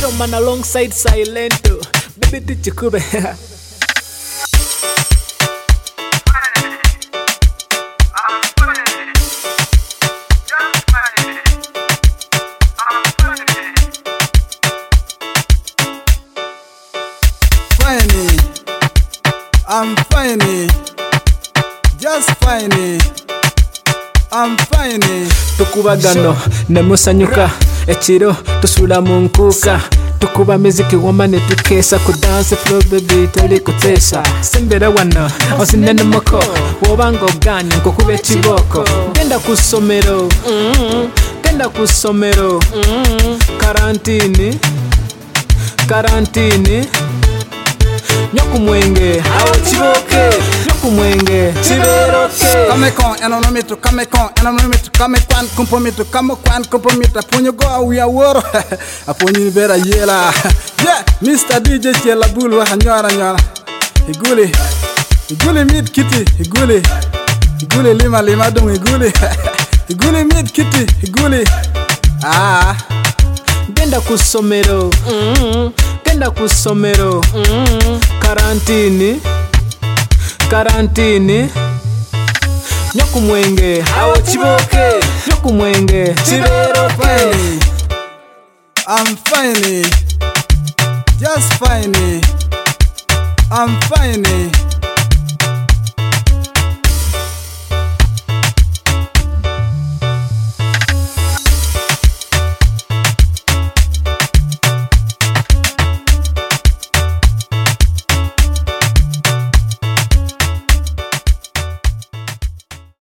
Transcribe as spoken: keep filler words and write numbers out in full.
Zero man alongside Silento. Baby tichikube. Fine, I'm fine, just fine, I'm fine. Tukubagano nemusanyuka ekiro tusula mu nkuuka tukuba miziki wamane tukesa ku dance floor baby tali kutesa sembera wano osinene moko wobanga oganye nkokuba ekiboko genda ku ssomero genda ku ssomero karantini karantini nyoku mwenge awo kiboke nyoku mwenge kiberoke Kame kon enomito kame kon enomito kame kwan kompromito kame kwan kompromito ponyo go awiya woro aponyi bera yela yeah Mister D J Chela bul wa nyora nyora igule igule mid kitty igule igule lima lima dong igule igule mid kitty igule ah genda ku ssomero genda ku ssomero karantini karantini nyoku mwenge awo kiboke nyoku mwenge kiberoke. I'm fine, just fine, I'm fine.